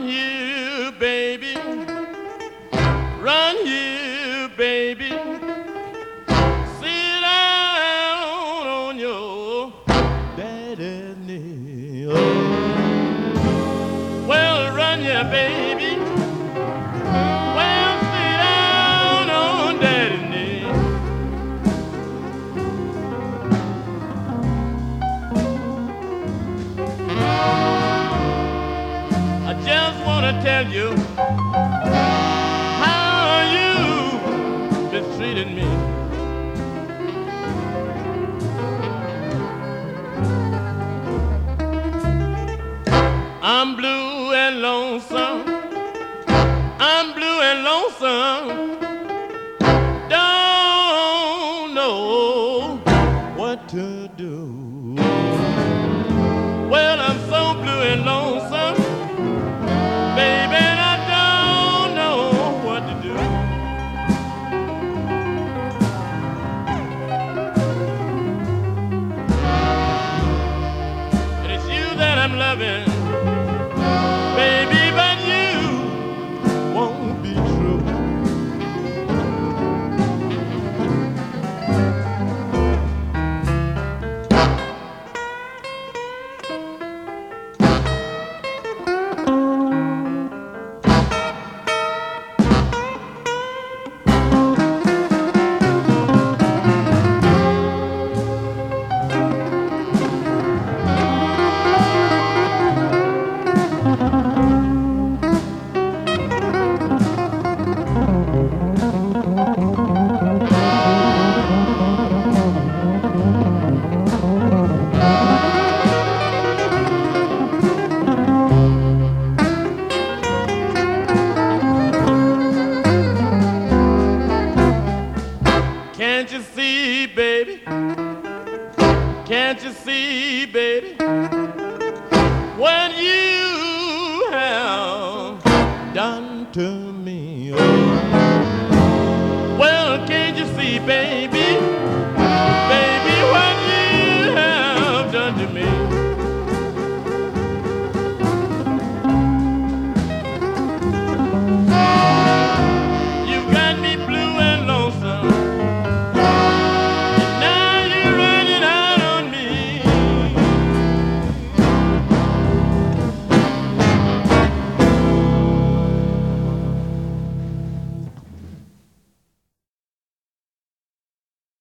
here, baby. Run here, baby. Sit down on your daddy's knee. Oh. Well, run here, baby. Well, sit down on daddy's knee. I just want to tell you how you mistreated me. I'm blue and lonesome. I'm blue and lonesome. Don't know what to do. Well, I'm so blue and lonesome, baby, and I don't know what to do. And it's you that I'm loving.